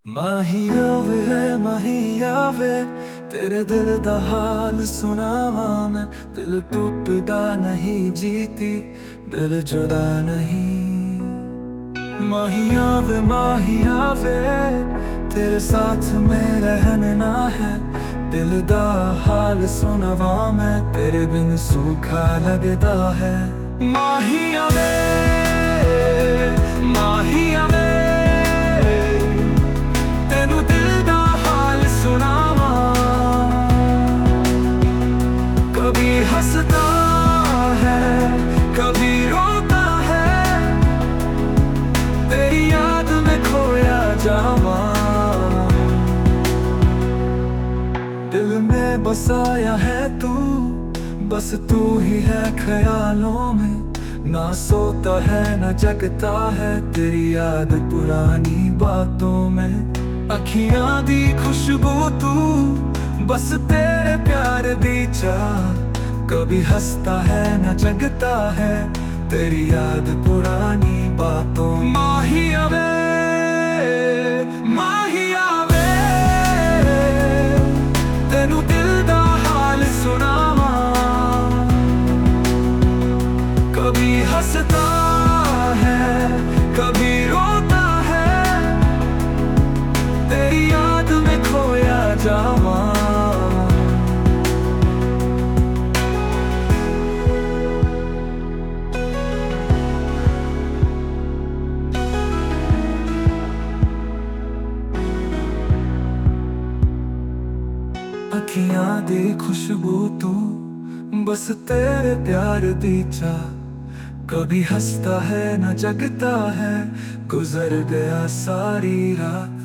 माहिया वे माहिया वे तेरे दिल दा हाल सुनावा मैं। दिल टूटदा नहीं जीती दिल जुदा नहीं। माहिया वे तेरे साथ में रहना है। दिल दा हाल सुनावा मैं तेरे बिन सूखा लगदा है। माहिया वे माहिया वे तेनू दिल दा हाल सुनावा। कभी हंसता है कभी रोता है तेरी याद में खोया जावा। दिल में बसाया है तू बस तू ही है ख्यालों में। ना सोता है ना जगता है तेरी याद पुरानी बातों में। अखियां दी खुशबू तू बस तेरे प्यार दी चाह। कभी हंसता है ना जगता है तेरी याद पुरानी बातों में। माहिया वे माहिया वे तेनू दिल दा हाल सुनावा। कभी हंसता है कभी रोता है तेरी याद में खोया जावा। अखियां दी खुशबू तू बस तेरे प्यार दी चाह। कभी हंसता है ना जगता है गुजर गया सारी रात